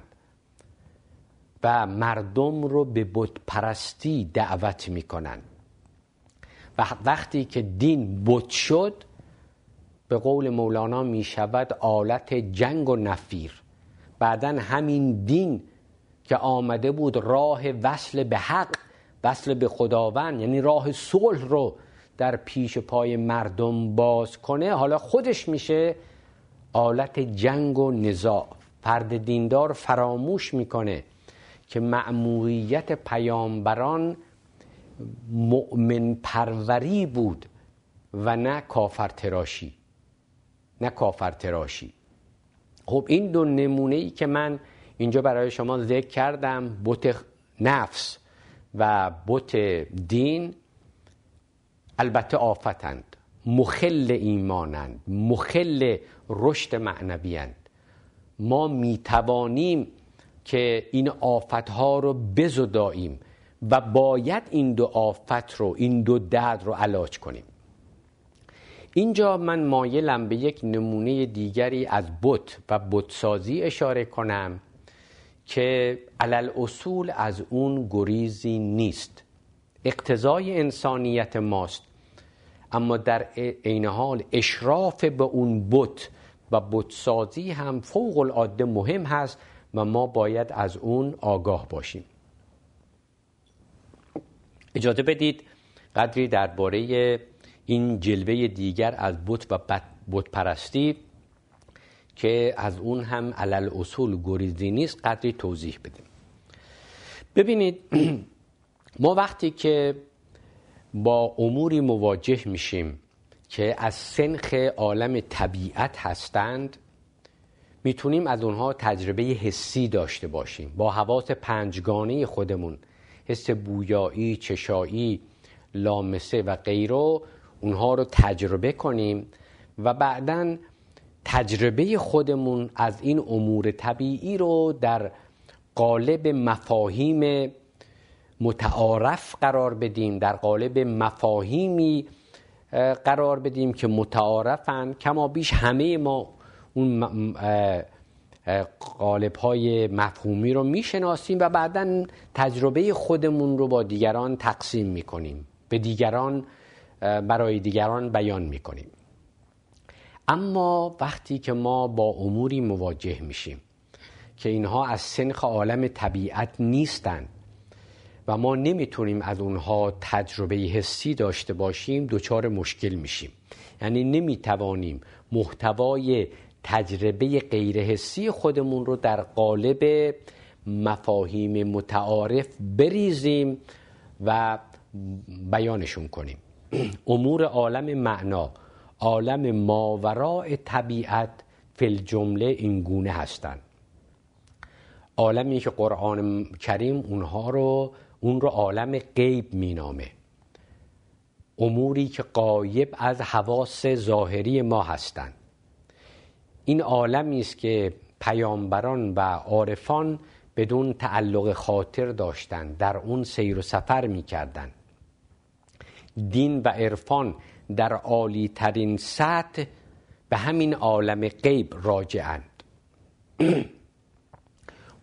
[SPEAKER 1] و مردم رو به بت پرستی دعوت می‌کنند. و وقتی که دین بت شد، به قول مولانا می شود آلت جنگ و نفیر. بعداً همین دین که آمده بود راه وصل به حق، وصل به خداوند، یعنی راه صلح رو در پیش پای مردم باز کنه، حالا خودش میشه آلت جنگ و نزاع. فرد دیندار فراموش میکنه که مأموریت پیامبران مؤمن پروری بود و نه کافر تراشی نه کافر تراشی. خب این دو نمونه‌ای که من اینجا برای شما ذکر کردم، بت نفس و بت دین، البته آفتند، مخل ایمانند، مخل رشد معنویند. ما میتوانیم که این آفتها رو بزداییم و باید این دو آفت رو، این دو درد رو علاج کنیم. اینجا من مایلم به یک نمونه دیگری از بت و بتسازی اشاره کنم که علل اصول از اون گریزی نیست، اقتضای انسانیت ماست، اما در عین حال اشراف به اون بت و بتسازی هم فوق العاده مهم هست و ما باید از اون آگاه باشیم. اجازه بدید قدری درباره این جلوه دیگر از بت و بت پرستی که از اون هم علل اصول گریزی نیست قدری توضیح بدیم. ببینید ما وقتی که با اموری مواجه میشیم که از سنخ عالم طبیعت هستند، میتونیم از اونها تجربه حسی داشته باشیم، با حواس پنجگانه خودمون، حس بویایی، چشایی، لامسه و غیره، اونها رو تجربه کنیم و بعداً تجربه خودمون از این امور طبیعی رو در قالب مفاهیم متعارف قرار بدیم، در قالب مفاهیمی قرار بدیم که متعارفن. کما بیش همه ما اون قالب‌های مفهومی رو میشناسیم و بعداً تجربه خودمون رو با دیگران تقسیم میکنیم، به دیگران، برای دیگران بیان میکنیم. اما وقتی که ما با اموری مواجه میشیم که اینها از سنخ عالم طبیعت نیستند و ما نمیتونیم از اونها تجربه حسی داشته باشیم، دچار مشکل میشیم. یعنی نمیتوانیم محتوای تجربه غیر حسی خودمون رو در قالب مفاهیم متعارف بریزیم و بیانشون کنیم. امور عالم معنا، عالم ماوراء طبیعت فی الجمله این گونه هستند. عالمی که قرآن کریم اونها رو اون رو عالم غیب مینامه، اموری که غایب از حواس ظاهری ما هستند. این عالمی است که پیامبران و عارفان بدون تعلق خاطر داشتند، در اون سیر و سفر می‌کردند. دین و عرفان در عالی ترین سطح به همین عالم غیب راجعند.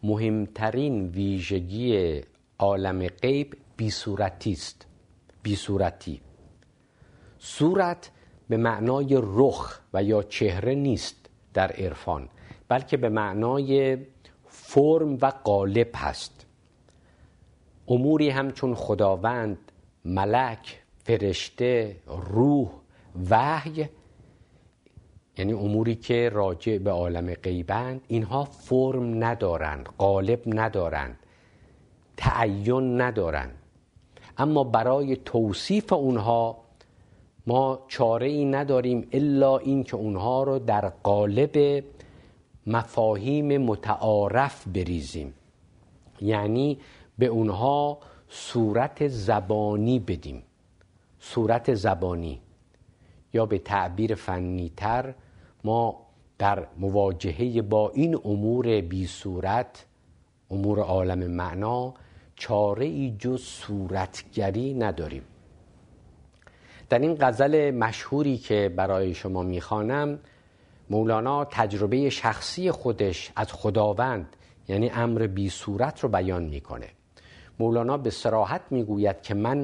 [SPEAKER 1] مهمترین ویژگی عالم غیب بی‌صورتی است. بی‌صورتی. صورت به معنای رخ و یا چهره نیست در عرفان، بلکه به معنای فرم و قالب هست. اموری همچون خداوند، ملک، فرشته، روح، وحی، یعنی اموری که راجع به عالم غیبند، اینها فرم ندارند، قالب ندارند، تعین ندارند. اما برای توصیف اونها ما چاره ای نداریم الا این که اونها رو در قالب مفاهیم متعارف بریزیم، یعنی به اونها صورت زبانی بدیم. صورت زبانی، یا به تعبیر فنی تر، ما در مواجهه با این امور بی صورت، امور عالم معنا، چاره ای جز صورتگری نداریم. در این غزل مشهوری که برای شما میخوانم، مولانا تجربه شخصی خودش از خداوند، یعنی امر بی صورت رو بیان میکنه. مولانا به صراحت میگوید که من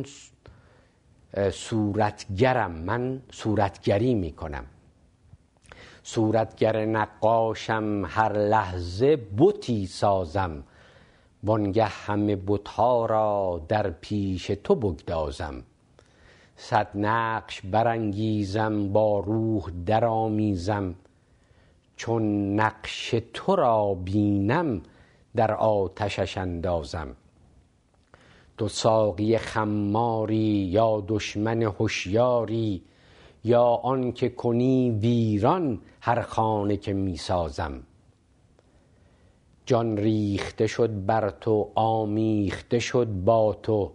[SPEAKER 1] صورتگرم، من صورتگری میکنم. صورتگر نقاشم، هر لحظه بتی سازم، وانگه همه بتها را در پیش تو بگدازم. صد نقش برانگیزم، با روح درآمیزم، چون نقش تو را بینم در آتشش اندازم. تو ساقی خماری یا دشمن هوشیاری، یا آن که کنی ویران هر خانه که می سازم. جان ریخته شد بر تو، آمیخته شد با تو،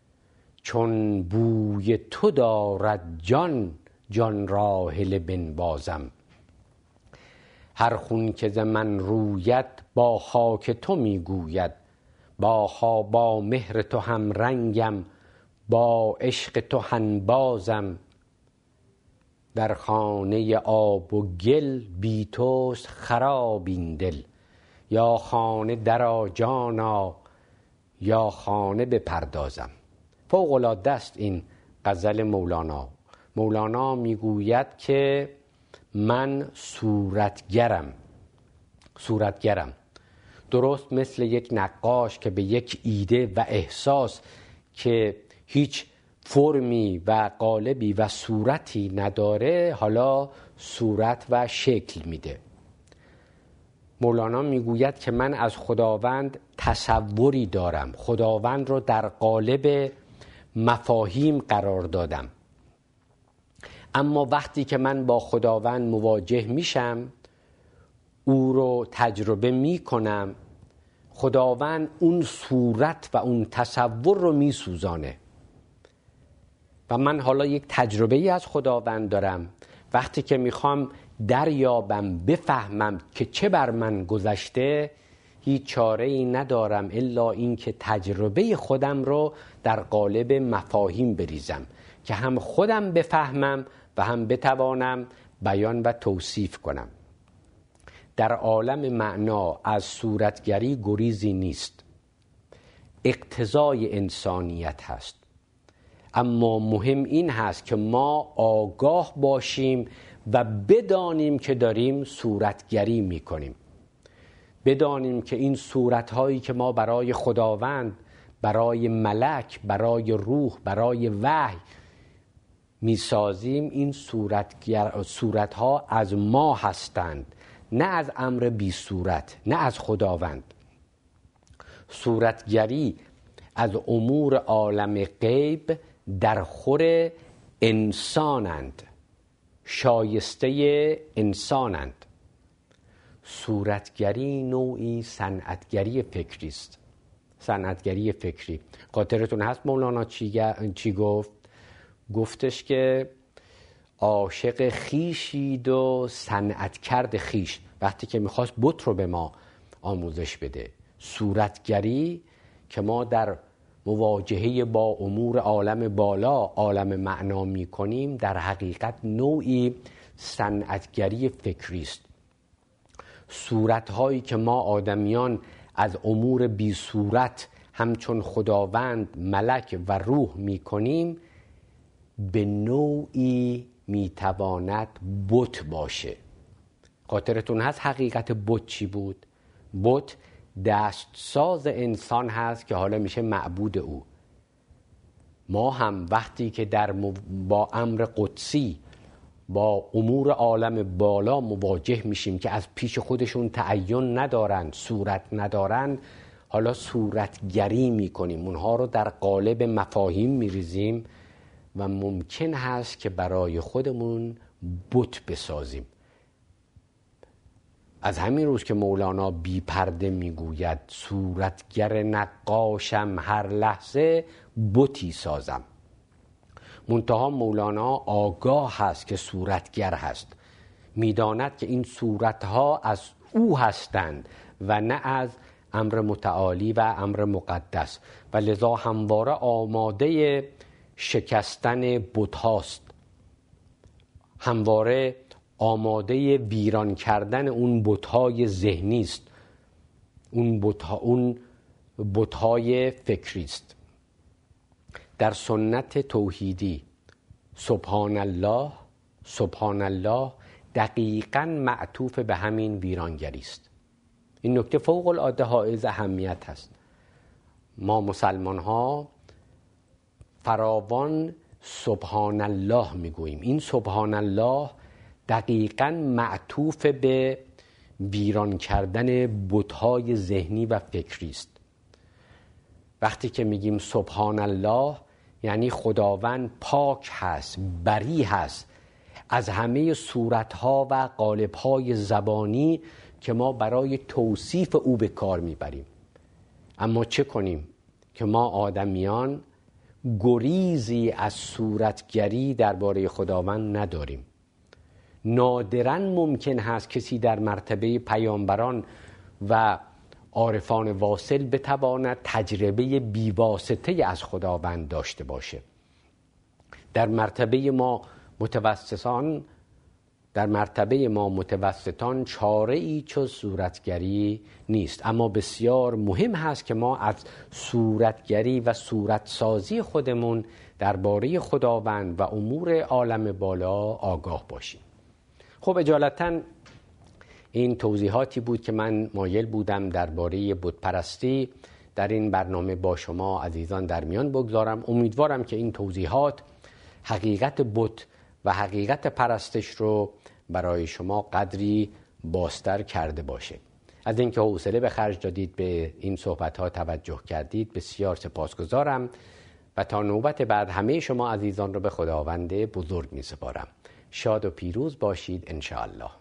[SPEAKER 1] چون بوی تو دارد جان، جان را هله بنوازم. هر خون که ز من روید، با خاک تو می گوید، با خا با مهر تو هم رنگم، با عشق تو هنبازم. در خانه آب و گل، بی توست خراب این دل، یا خانه درآ جانا، یا خانه بپردازم. فوق العاده است این غزل مولانا. مولانا میگوید که من صورتگرم. صورتگرم درست مثل یک نقاش که به یک ایده و احساس که هیچ فرمی و قالبی و صورتی نداره، حالا صورت و شکل میده. مولانا میگوید که من از خداوند تصوری دارم، خداوند رو در قالب مفاهیم قرار دادم، اما وقتی که من با خداوند مواجه میشم، او رو تجربه میکنم، خداوند اون صورت و اون تصور رو میسوزانه و من حالا یک تجربه ای از خداوند دارم. وقتی که میخوام دریابم، بفهمم که چه بر من گذشته، هیچ چاره ای ندارم الا این که تجربه خودم رو در قالب مفاهیم بریزم که هم خودم بفهمم و هم بتوانم بیان و توصیف کنم. در عالم معنا از صورتگری گریزی نیست، اقتضای انسانیت هست. اما مهم این هست که ما آگاه باشیم و بدانیم که داریم صورتگری میکنیم، بدانیم که این صورتهایی که ما برای خداوند، برای ملک، برای روح، برای وحی میسازیم، این صورتگر صورتها از ما هستند، نه از امر بی صورت، نه از خداوند. صورتگری از امور عالم غیب در خور انسانند، شایسته انسانند. صورتگری نوعی صنعتگری فکری است. صنعتگری فکری. خاطرتون هست مولانا چی, چی گفت؟ گفتش که عاشق خیشید و صنعت کرد خیش، وقتی که میخواست بت رو به ما آموزش بده. صورتگری که ما در مواجهه با امور عالم بالا، عالم معنا میکنیم، در حقیقت نوعی صنعتگری فکری است. صورتهایی که ما آدمیان از امور بی صورت همچون خداوند، ملک و روح می کنیم، به نوعی می تواند بت باشه. خاطرتون هست حقیقت بت چی بود؟ بت دستساز انسان هست که حالا میشه معبود او. ما هم وقتی که در مو... با امر قدسی با امور عالم بالا مواجه میشیم که از پیش خودشون تعین ندارن، صورت ندارن، حالا صورتگری میکنیم، اونها رو در قالب مفاهیم میریزیم و ممکن هست که برای خودمون بت بسازیم. از همین روز که مولانا بی پرده میگوید صورتگر نقاشم هر لحظه بتی سازم. منتها مولانا آگاه هست که صورتگر هست، میداند که این صورتها از او هستند و نه از امر متعالی و امر مقدس و لذا همواره آماده شکستن بت هاست، همواره آماده ویران کردن اون بت‌های ذهنی است، اون بت‌ها اون بت‌های فکری است. در سنت توحیدی سبحان الله سبحان الله دقیقاً معطوف به همین ویرانگری است. این نکته فوق العاده حائز اهمیت است. ما مسلمان ها فراوان سبحان الله میگوییم. این سبحان الله دقیقاً معطوف به ویران کردن بت‌های ذهنی و فکری است. وقتی که میگیم سبحان الله یعنی خداوند پاک هست، بری هست از همه صورتها و قالب‌های زبانی که ما برای توصیف او به کار میبریم. اما چه کنیم که ما آدمیان گریزی از صورتگری درباره خداوند نداریم. نادراً ممکن هست کسی در مرتبه پیامبران و عارفان واصل بتواند تجربه بیواسطه از خداوند داشته باشه. در مرتبه ما متوسطان در مرتبه ما متوسطان چاره ای جز صورتگری نیست. اما بسیار مهم هست که ما از صورتگری و صورتسازی خودمون درباره خداوند و امور عالم بالا آگاه باشیم. خب اجالتا این توضیحاتی بود که من مایل بودم درباره بت پرستی در این برنامه با شما عزیزان در میان بگذارم. امیدوارم که این توضیحات حقیقت بت و حقیقت پرستش رو برای شما قدری بازتر کرده باشه. از اینکه حوصله به خرج دادید، به این صحبت‌ها توجه کردید، بسیار سپاسگزارم و تا نوبت بعد همه شما عزیزان رو به خداوند بزرگ می‌سپارم. شاد و پیروز باشید انشاءالله.